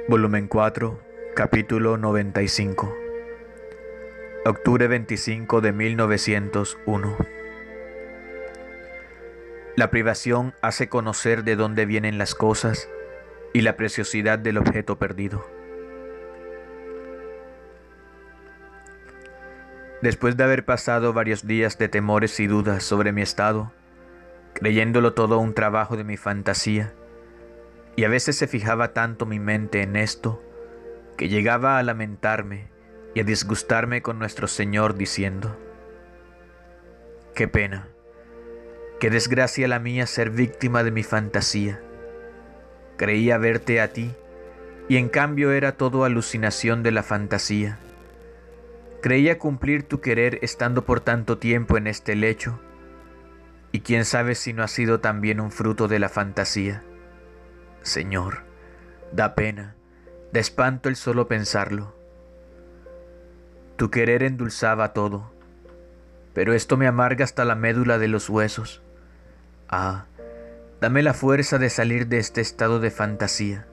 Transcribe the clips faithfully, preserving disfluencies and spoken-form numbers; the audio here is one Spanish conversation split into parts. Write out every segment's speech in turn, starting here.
Volumen cuatro, capítulo noventa y cinco. Octubre veinticinco de mil novecientos uno. La privación hace conocer de dónde vienen las cosas y la preciosidad del objeto perdido. Después de haber pasado varios días de temores y dudas sobre mi estado, creyéndolo todo un trabajo de mi fantasía, y a veces se fijaba tanto mi mente en esto, que llegaba a lamentarme y a disgustarme con nuestro Señor diciendo: qué pena, qué desgracia la mía ser víctima de mi fantasía. Creía verte a ti, y en cambio era todo alucinación de la fantasía. Creía cumplir tu querer estando por tanto tiempo en este lecho, y quién sabe si no ha sido también un fruto de la fantasía. Señor, da pena, da espanto el solo pensarlo. Tu querer endulzaba todo, pero esto me amarga hasta la médula de los huesos. Ah, dame la fuerza de salir de este estado de fantasía.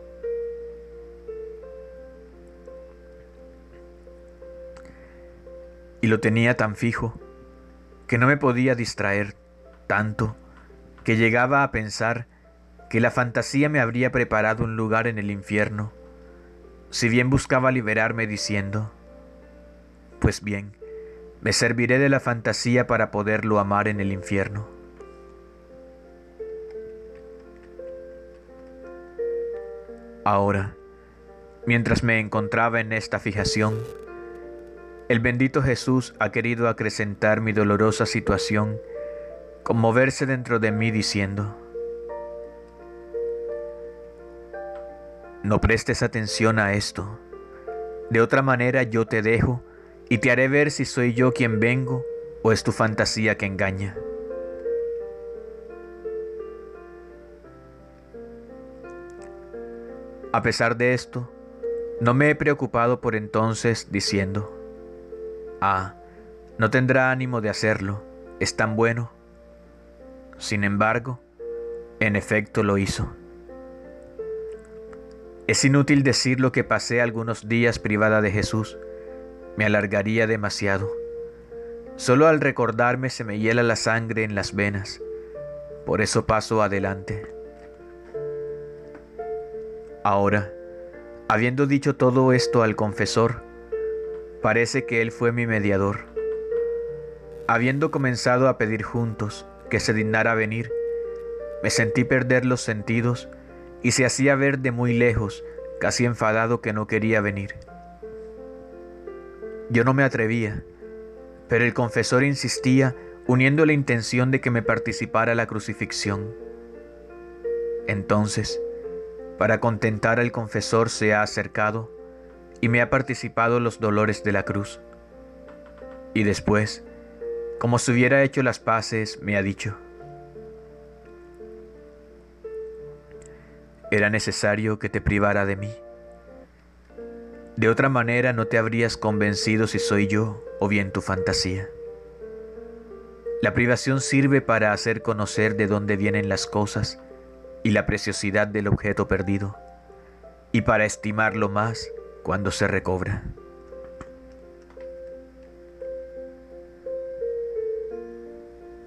Y lo tenía tan fijo, que no me podía distraer tanto, que llegaba a pensar que la fantasía me habría preparado un lugar en el infierno, si bien buscaba liberarme diciendo: pues bien, me serviré de la fantasía para poderlo amar en el infierno. Ahora, mientras me encontraba en esta fijación, el bendito Jesús ha querido acrecentar mi dolorosa situación, conmoverse dentro de mí diciendo: no prestes atención a esto, de otra manera yo te dejo y te haré ver si soy yo quien vengo o es tu fantasía que engaña. A pesar de esto, no me he preocupado por entonces diciendo: ah, no tendrá ánimo de hacerlo, es tan bueno. Sin embargo, en efecto lo hizo. Es inútil decir lo que pasé algunos días privada de Jesús, me alargaría demasiado. Solo al recordarme se me hiela la sangre en las venas, por eso paso adelante. Ahora, habiendo dicho todo esto al confesor, parece que él fue mi mediador. Habiendo comenzado a pedir juntos que se dignara venir, me sentí perder los sentidos y se hacía ver de muy lejos, casi enfadado, que no quería venir. Yo no me atrevía, pero el confesor insistía, uniendo la intención de que me participara la crucifixión. Entonces, para contentar al confesor, se ha acercado y me ha participado los dolores de la cruz. Y después, como si hubiera hecho las paces, me ha dicho: era necesario que te privara de mí. De otra manera no te habrías convencido si soy yo o bien tu fantasía. La privación sirve para hacer conocer de dónde vienen las cosas y la preciosidad del objeto perdido, y para estimarlo más cuando se recobra.